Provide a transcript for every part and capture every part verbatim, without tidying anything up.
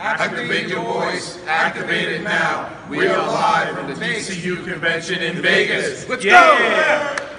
Activate your voice, activate it now. We are live from the T C U convention in Vegas. Let's yeah. go!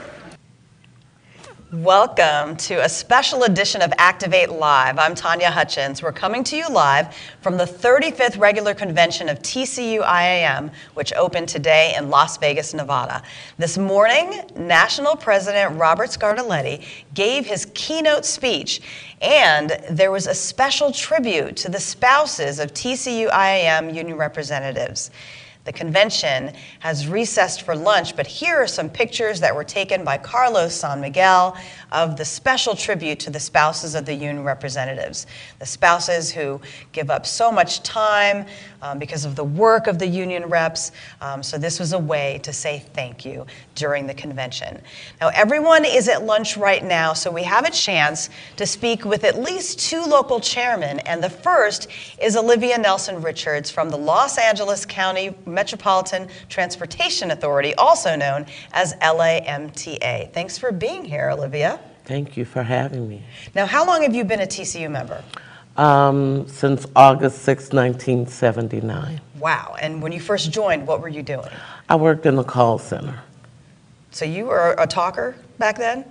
Welcome to a special edition of Activate Live. I'm Tanya Hutchins. We're coming to you live from the thirty-fifth regular convention of T C U I A M, which opened today in Las Vegas, Nevada. This morning, National President Robert Scarlatti gave his keynote speech, and there was a special tribute to the spouses of T C U I A M union representatives. The convention has recessed for lunch, but here are some pictures that were taken by Carlos San Miguel of the special tribute to the spouses of the union representatives. The spouses who give up so much time um, because of the work of the union reps. Um, so this was a way to say thank you during the convention. Now everyone is at lunch right now, so we have a chance to speak with at least two local chairmen, and the first is Olivia Nelson Richards from the Los Angeles County Metropolitan Transportation Authority, also known as L A M T A. Thanks for being here, Olivia. Thank you for having me. Now, how long have you been a T C U member? Um, since August sixth, nineteen seventy-nine. Wow, and when you first joined, what were you doing? I worked in the call center. So you were a talker back then?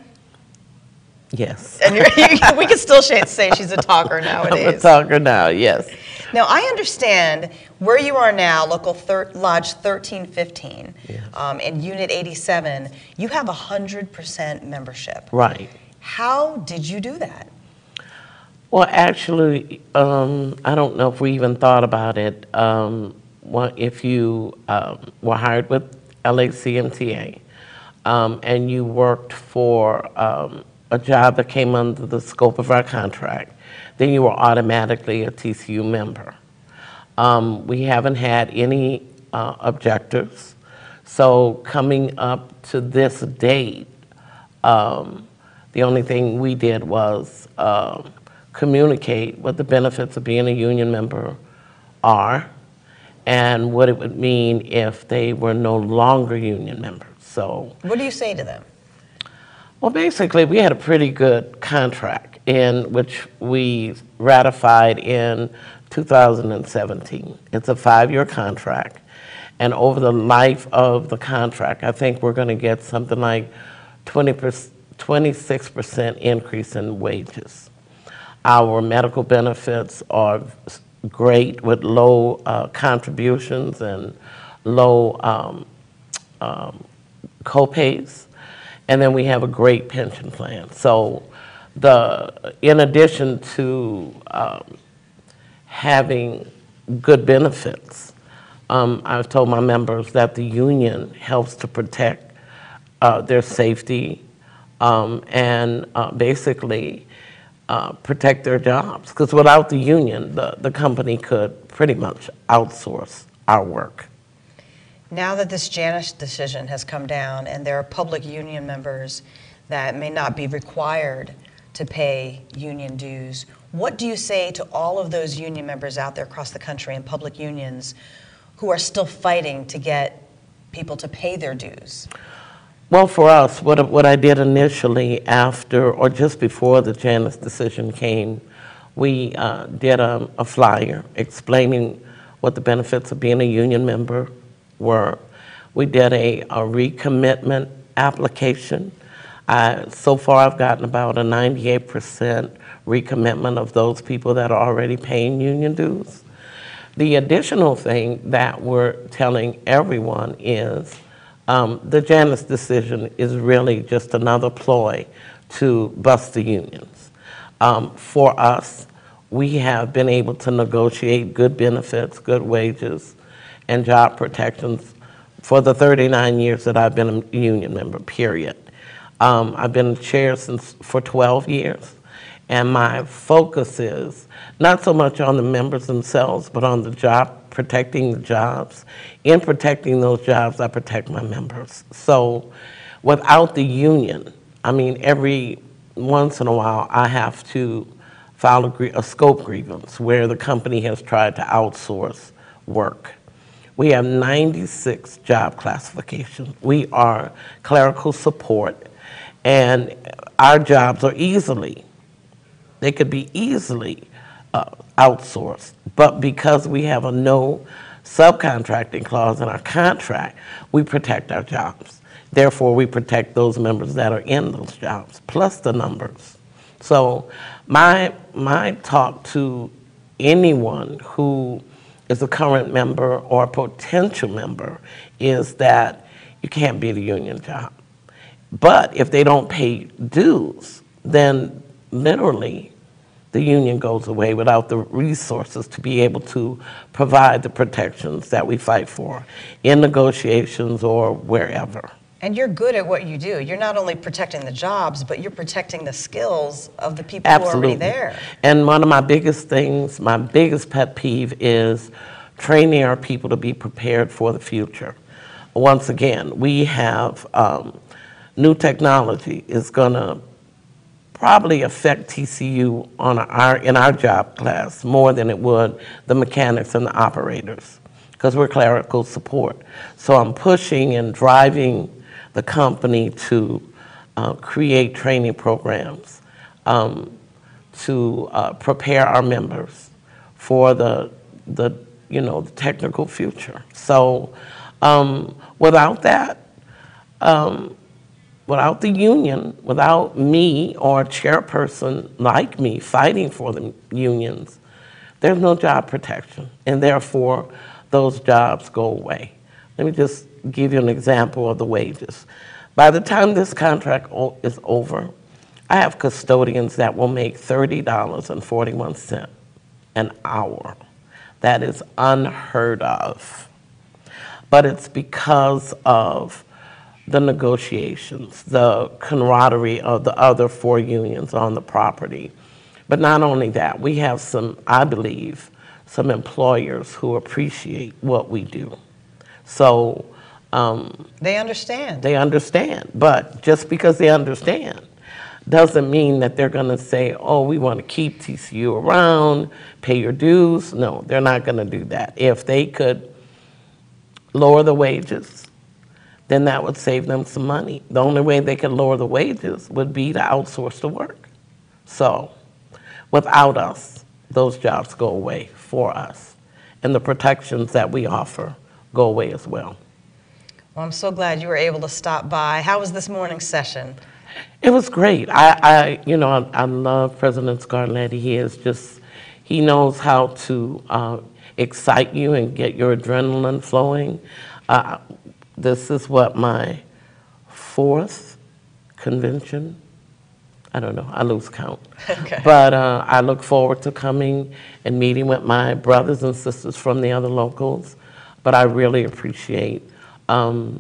Yes. And you're, you, we can still say she's a talker nowadays. I'm a talker now, yes. Now, I understand where you are now, Local thir Lodge thirteen fifteen, yes. um, in Unit eighty-seven, you have one hundred percent membership. Right. How did you do that? Well, actually, um, I don't know if we even thought about it. Um, well, if you um, were hired with L A C M T A um, and you worked for um, a job that came under the scope of our contract, then you were automatically a T C U member. Um, we haven't had any uh, objectors. So coming up to this date, um, the only thing we did was uh, communicate what the benefits of being a union member are and what it would mean if they were no longer union members. So, what do you say to them? Well, basically, we had a pretty good contract in which we ratified in two thousand seventeen. It's a five-year contract, and over the life of the contract, I think we're going to get something like twenty-six percent increase in wages. Our medical benefits are great with low uh, contributions and low um, um, co-pays. And then we have a great pension plan. So the, in addition to um, having good benefits, um, I've told my members that the union helps to protect uh, their safety um, and uh, basically uh, protect their jobs. Because without the union, the, the company could pretty much outsource our work. Now that this Janus decision has come down and there are public union members that may not be required to pay union dues, what do you say to all of those union members out there across the country in public unions who are still fighting to get people to pay their dues? Well, for us, what, what I did initially after or just before the Janus decision came, we uh, did a, a flyer explaining what the benefits of being a union member were. We did a, a recommitment application. Uh, so far, I've gotten about a ninety-eight percent recommitment of those people that are already paying union dues. The additional thing that we're telling everyone is um, the Janus decision is really just another ploy to bust the unions. Um, for us, we have been able to negotiate good benefits, good wages, and job protections for the thirty-nine years that I've been a union member, period. Um, I've been chair since for twelve years, and my focus is not so much on the members themselves, but on the job, protecting the jobs. In protecting those jobs, I protect my members. So without the union, I mean, every once in a while, I have to file a, a scope grievance where the company has tried to outsource work. We have ninety-six job classifications. We are clerical support, and our jobs are easily, they could be easily uh, outsourced. But because we have a no subcontracting clause in our contract, we protect our jobs. Therefore, we protect those members that are in those jobs, plus the numbers. So my, my talk to anyone who is a current member or a potential member is that you can't beat a union job. But if they don't pay dues, then literally the union goes away without the resources to be able to provide the protections that we fight for in negotiations or wherever. And you're good at what you do. You're not only protecting the jobs, but you're protecting the skills of the people Absolutely. who are already there. And one of my biggest things, my biggest pet peeve is training our people to be prepared for the future. Once again, we have um, new technology is going to probably affect T C U on our, in our job class more than it would the mechanics and the operators, because we're clerical support. So I'm pushing and driving the company to uh, create training programs um, to uh, prepare our members for the, the, you know, the technical future. So um, without that, um, without the union, without me or a chairperson like me fighting for the unions, there's no job protection, and therefore those jobs go away. Let me just give you an example of the wages. By the time this contract is over, I have custodians that will make thirty dollars and forty-one cents an hour. That is unheard of. But it's because of the negotiations, the camaraderie of the other four unions on the property. But not only that, we have some, I believe, some employers who appreciate what we do. So um, they understand. They understand. But just because they understand doesn't mean that they're going to say, oh, we want to keep T C U around, pay your dues. No, they're not going to do that. If they could lower the wages, then that would save them some money. The only way they could lower the wages would be to outsource the work. So without us, those jobs go away for us. And the protections that we offer go away as well. Well, I'm so glad you were able to stop by. How was this morning's session? It was great. I, I you know, I, I love President Scarletti. He is just, he knows how to uh, excite you and get your adrenaline flowing. Uh, This is what, my fourth convention? I don't know, I lose count. Okay. But uh, I look forward to coming and meeting with my brothers and sisters from the other locals. But I really appreciate um,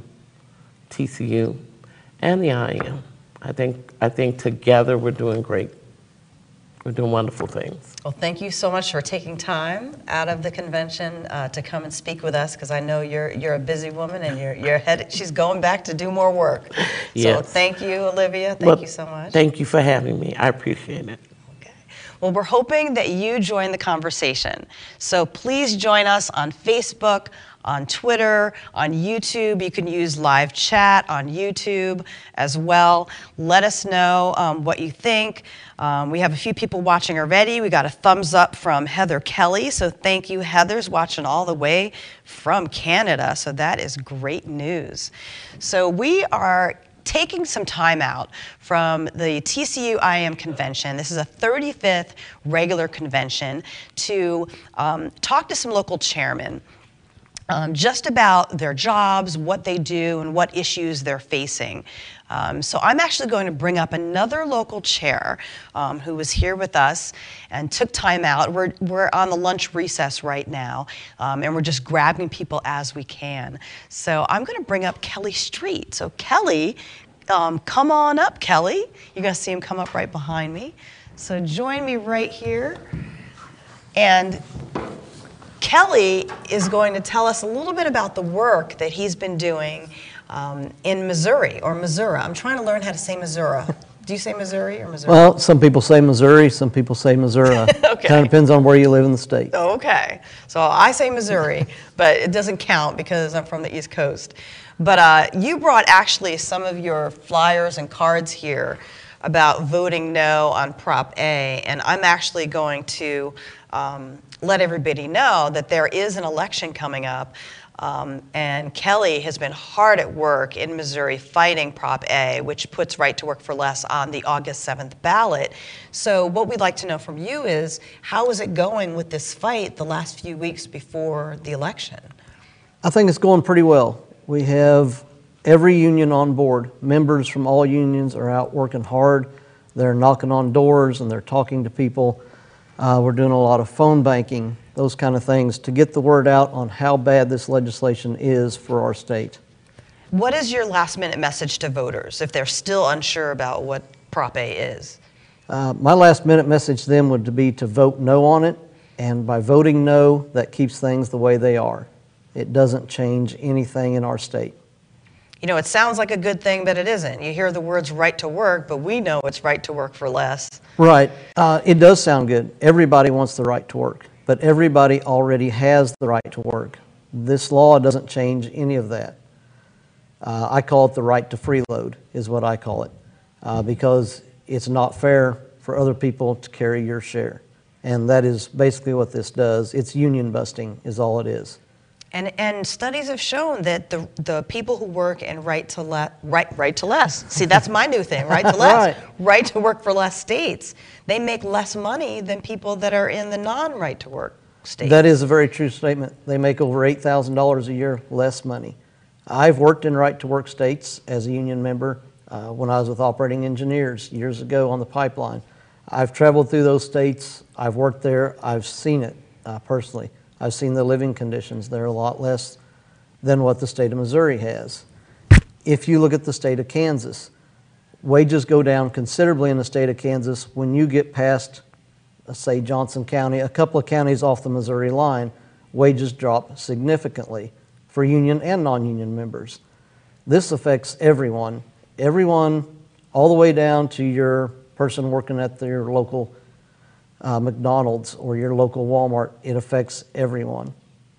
T C U and the I M. I think, I think together we're doing great. We're doing wonderful things. Well, thank you so much for taking time out of the convention uh, to come and speak with us, because I know you're you're a busy woman and you're you're headed. She's going back to do more work. Yes. So thank you, Olivia. Thank Well, you so much. Thank you for having me. I appreciate it. Okay. Well, we're hoping that you join the conversation. So please join us on Facebook, on Twitter, on YouTube. You can use live chat on YouTube as well. Let us know um, what you think. Um, we have a few people watching already. We got a thumbs up from Heather Kelly. So thank you, Heather's watching all the way from Canada. So that is great news. So we are taking some time out from the T C U I A M convention. This is a thirty-fifth regular convention to um, talk to some local chairmen Um, just about their jobs, what they do, and what issues they're facing. Um, so I'm actually going to bring up another local chair um, who was here with us and took time out. We're, we're on the lunch recess right now, um, and we're just grabbing people as we can. So I'm going to bring up Kelly Street. So Kelly, um, come on up, Kelly. You're going to see him come up right behind me. So join me right here. And Kelly is going to tell us a little bit about the work that he's been doing um, in Missouri, or Missouri. I'm trying to learn how to say Missouri. Do you say Missouri or Missouri? Well, some people say Missouri, some people say Missouri. Okay. Kind of depends on where you live in the state. Oh, okay. So I say Missouri, but it doesn't count because I'm from the East Coast. But uh, you brought actually some of your flyers and cards here about voting no on Prop A, and I'm actually going to um, let everybody know that there is an election coming up. Um, and Kelly has been hard at work in Missouri fighting Prop A, which puts Right to Work for Less on the August seventh ballot. So what we'd like to know from you is, how is it going with this fight the last few weeks before the election? I think it's going pretty well. We have every union on board. Members from all unions are out working hard. They're knocking on doors and they're talking to people. Uh, we're doing a lot of phone banking, those kind of things, to get the word out on how bad this legislation is for our state. What is your last minute message to voters if they're still unsure about what Prop A is? Uh, my last minute message to them would be to vote no on it, and by voting no, that keeps things the way they are. It doesn't change anything in our state. You know, it sounds like a good thing, but it isn't. You hear the words right to work, but we know it's right to work for less. Right. Uh, it does sound good. Everybody wants the right to work, but everybody already has the right to work. This law doesn't change any of that. Uh, I call it the right to freeload, is what I call it, uh, because it's not fair for other people to carry your share. And that is basically what this does. It's union busting is all it is. And, and studies have shown that the, the people who work in right to, le, right, right to less, see, that's my new thing, right to less, Right. right to work for less states, they make less money than people that are in the non-right to work states. That is a very true statement. They make over eight thousand dollars a year less money. I've worked in right to work states as a union member uh, when I was with operating engineers years ago on the pipeline. I've traveled through those states. I've worked there. I've seen it uh, personally. I've seen the living conditions. They're a lot less than what the state of Missouri has. If you look at the state of Kansas, wages go down considerably in the state of Kansas when you get past, uh, say, Johnson County, a couple of counties off the Missouri line, wages drop significantly for union and non-union members. This affects everyone, everyone all the way down to your person working at your local Uh, McDonald's or your local Walmart. It affects everyone.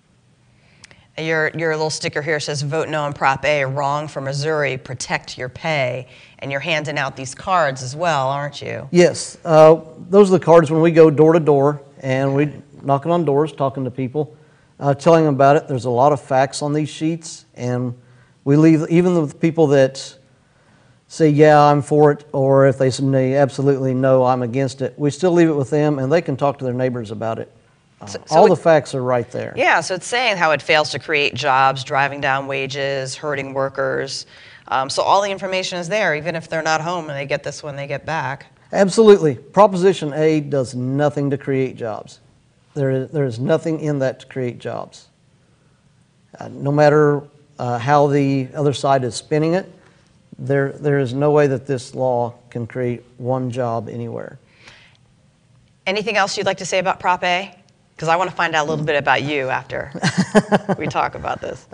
Your, your little sticker here says, vote no on Prop A, wrong for Missouri, protect your pay. And you're handing out these cards as well, aren't you? Yes, uh, those are the cards when we go door to door and we knocking on doors, talking to people, uh, telling them about it. There's a lot of facts on these sheets, and we leave, even with people that say, yeah, I'm for it, or if they say absolutely no, I'm against it, we still leave it with them and they can talk to their neighbors about it. Uh, So- so all it- the facts are right there. Yeah, so it's saying how it fails to create jobs, driving down wages, hurting workers. Um, so all the information is there, even if they're not home and they get this when they get back. Absolutely. Proposition A does nothing to create jobs. There is, there is nothing in that to create jobs. Uh, no matter uh, how the other side is spinning it, there, there is no way that this law can create one job anywhere. Anything else you'd like to say about Prop A? Because I want to find out a little bit about you after we talk about this.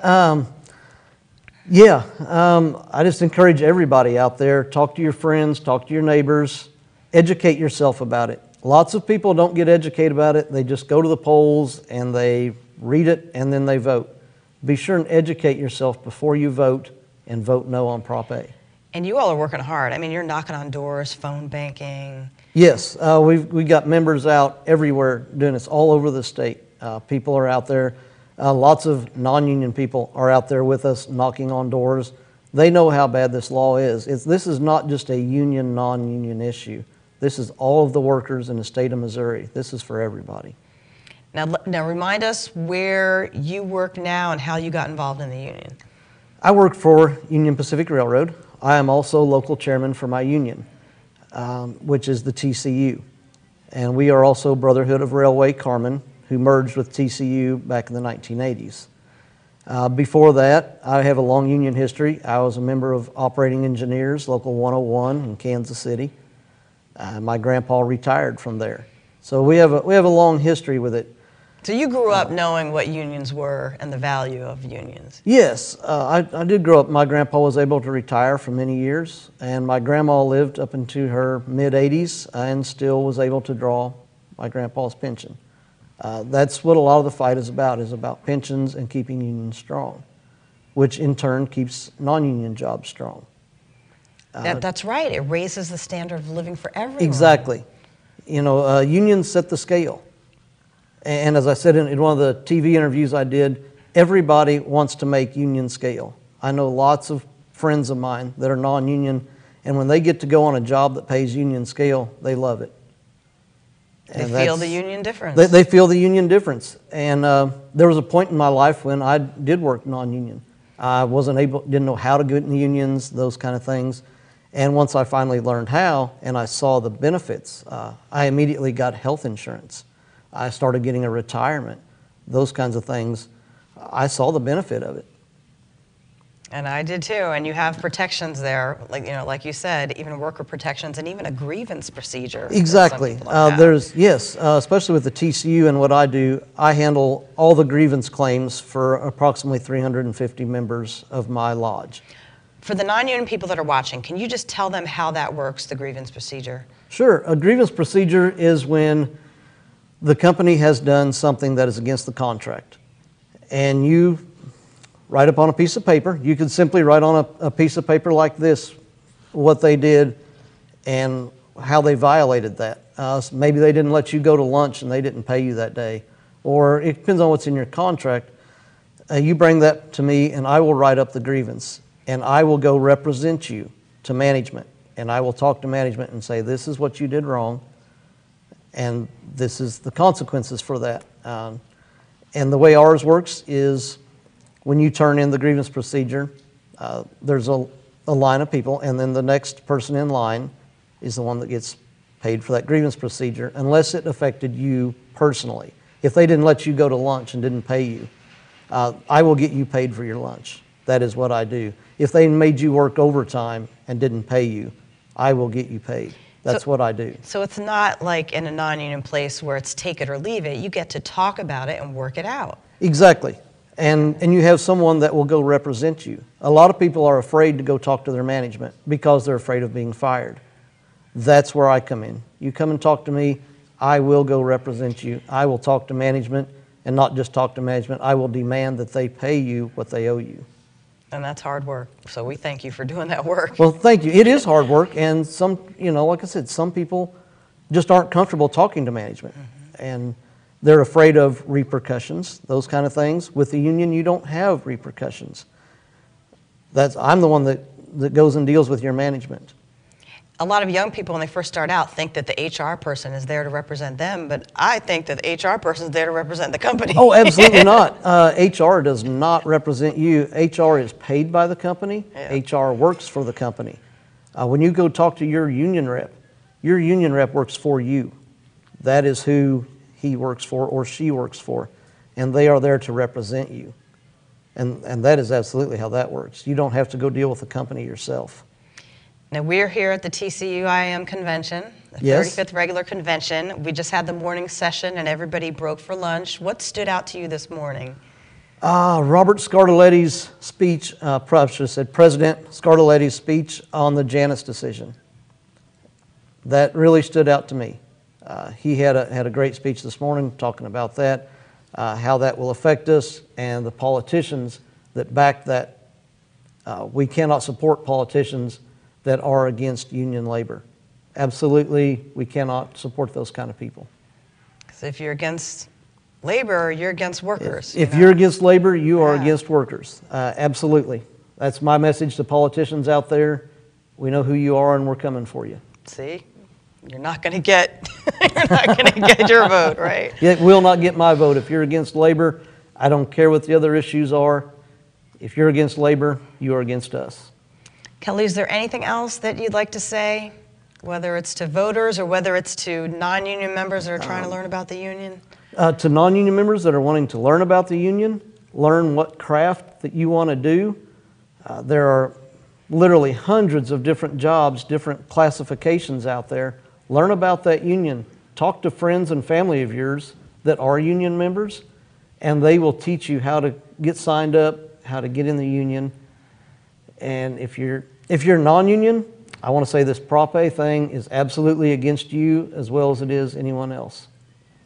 Yeah, um, I just encourage everybody out there, talk to your friends, talk to your neighbors, educate yourself about it. Lots of people don't get educated about it. They just go to the polls and they read it and then they vote. Be sure and educate yourself before you vote and vote no on Prop A. And you all are working hard. I mean, you're knocking on doors, phone banking. Yes, uh, we've we got members out everywhere doing this, all over the state. Uh, people are out there. Uh, lots of non-union people are out there with us, knocking on doors. They know how bad this law is. It's, this is not just a union, non-union issue. This is all of the workers in the state of Missouri. This is for everybody. Now, l- now remind us where you work now and how you got involved in the union. I work for Union Pacific Railroad. I am also local chairman for my union, um, which is the T C U. And we are also Brotherhood of Railway Carmen, who merged with T C U back in the nineteen eighties. Uh, before that, I have a long union history. I was a member of Operating Engineers, Local one oh one in Kansas City. Uh, my grandpa retired from there. So we have a, we have a long history with it. So you grew up knowing what unions were and the value of unions. Yes, uh, I, I did grow up. My grandpa was able to retire for many years, and my grandma lived up into her mid eighties and still was able to draw my grandpa's pension. Uh, that's what a lot of the fight is about, is about pensions and keeping unions strong, which in turn keeps non-union jobs strong. That, that's right. It raises the standard of living for everyone. Exactly. You know, uh, unions set the scale. And as I said in, in one of the T V interviews I did, everybody wants to make union scale. I know lots of friends of mine that are non-union, and when they get to go on a job that pays union scale, they love it. They And feel that's- the union difference. They, they feel the union difference. And uh, there was a point in my life when I did work non-union. I wasn't able, didn't know how to get in the unions, those kind of things. And once I finally learned how and I saw the benefits, uh, I immediately got health insurance. I started getting a retirement, those kinds of things. I saw the benefit of it. And I did too. And you have protections there, like you know, like you said, even worker protections and even a grievance procedure. that some Exactly. people don't Uh, have. there's yes, uh, especially with the T C U and what I do, I handle all the grievance claims for approximately three hundred fifty members of my lodge. For the non-union people that are watching, can you just tell them how that works, the grievance procedure? Sure. A grievance procedure is when the company has done something that is against the contract, and you write up on a piece of paper. You could simply write on a, a piece of paper like this what they did and how they violated that. Uh, so maybe they didn't let you go to lunch and they didn't pay you that day, or it depends on what's in your contract. Uh, you bring that to me and I will write up the grievance, and I will go represent you to management, and I will talk to management and say, this is what you did wrong, and this is the consequences for that. Um, and the way ours works is when you turn in the grievance procedure, uh, there's a, a line of people, and then the next person in line is the one that gets paid for that grievance procedure, unless it affected you personally. If they didn't let you go to lunch and didn't pay you, uh, I will get you paid for your lunch. That is what I do. If they made you work overtime and didn't pay you, I will get you paid. That's So- what I do. So it's not like in a non-union place where it's take it or leave it. You get to talk about it and work it out. Exactly. And, and you have someone that will go represent you. A lot of people are afraid to go talk to their management because they're afraid of being fired. That's where I come in. You come and talk to me, I will go represent you. I will talk to management, and not just talk to management. I will demand that they pay you what they owe you. And that's hard work. So we thank you for doing that work. Well, thank you. It is hard work, and some, you know, like I said, some people just aren't comfortable talking to management. Mm-hmm. And they're afraid of repercussions, those kind of things. With the union, you don't have repercussions. That's, I'm the one that, that goes and deals with your management. A lot of young people, when they first start out, think that the H R person is there to represent them, but I think that the H R person is there to represent the company. Oh, absolutely not. Uh, H R does not represent you. H R is paid by the company. Yeah. H R works for the company. Uh, when you go talk to your union rep, your union rep works for you. That is who he works for or she works for, and they are there to represent you. And, and that is absolutely how that works. You don't have to go deal with the company yourself. Now, we're here at the T C U I A M convention, the Yes. thirty-fifth regular convention. We just had the morning session and everybody broke for lunch. What stood out to you this morning? Ah, Robert Scartoletti's speech, uh, perhaps I should have said President Scartoletti's speech on the Janus decision. That really stood out to me. Uh, he had a, had a great speech this morning talking about that, uh, how that will affect us, and the politicians that back that. Uh, we cannot support politicians that are against union labor. Absolutely, we cannot support those kind of people. So if you're against labor, you're against workers. If you you're know? against labor, you are Yeah. against workers. Uh, absolutely. That's my message to politicians out there. We know who you are and we're coming for you. See, you're not going to get, you're not going to get your vote, right? It will not get my vote. If you're against labor, I don't care what the other issues are. If you're against labor, you are against us. Kelly, is there anything else that you'd like to say, whether it's to voters or whether it's to non-union members that are trying to learn about the union? Uh, to non-union members that are wanting to learn about the union, learn what craft that you want to do, uh, there are literally hundreds of different jobs, different classifications out there. Learn about that union. Talk to friends and family of yours that are union members, and they will teach you how to get signed up, how to get in the union. And if you're if you're non-union, I want to say this Prop A thing is absolutely against you as well as it is anyone else.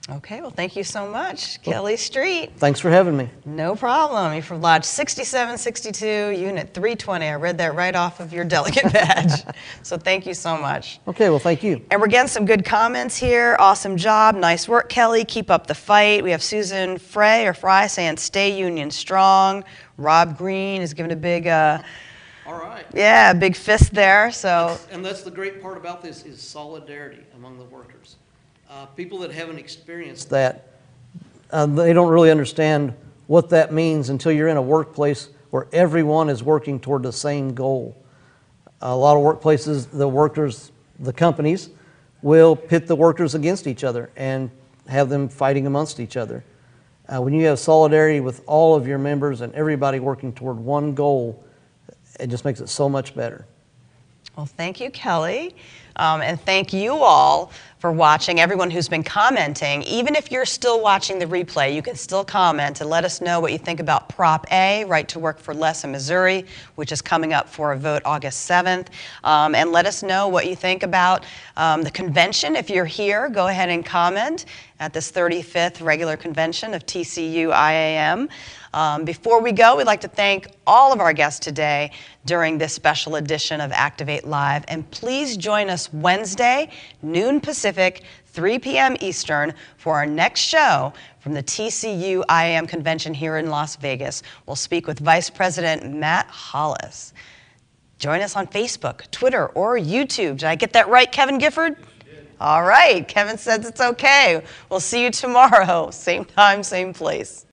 Okay, well, thank you so much, Kelly Street. Thanks for having me. No problem. You're from Lodge sixty-seven sixty-two, Unit three twenty. I read that right off of your delegate badge. So thank you so much. Okay, well, thank you. And we're getting some good comments here. Awesome job. Nice work, Kelly. Keep up the fight. We have Susan Frey or Fry saying stay union strong. Rob Green is giving a big, uh, All right. yeah, a big fist there. So And that's the great part about this is solidarity among the workers. Uh, people that haven't experienced that, uh, they don't really understand what that means until you're in a workplace where everyone is working toward the same goal. A lot of workplaces, the workers, the companies, will pit the workers against each other and have them fighting amongst each other. Uh, when you have solidarity with all of your members and everybody working toward one goal, it just makes it so much better. Well, thank you, Kelly. Um, and thank you all for watching, everyone who's been commenting. Even if you're still watching the replay, you can still comment and let us know what you think about Prop A, Right to Work for Less in Missouri, which is coming up for a vote August seventh. Um, and let us know what you think about um, the convention. If you're here, go ahead and comment at this thirty-fifth regular convention of T C U I A M. Um, before we go, we'd like to thank all of our guests today during this special edition of Activate Live. And please join us Wednesday, noon Pacific, three p m Eastern, for our next show from the T C U I A M convention here in Las Vegas. We'll speak with Vice President Matt Hollis. Join us on Facebook, Twitter, or YouTube. Did I get that right, Kevin Gifford? All right, Kevin says it's okay. We'll see you tomorrow, same time, same place.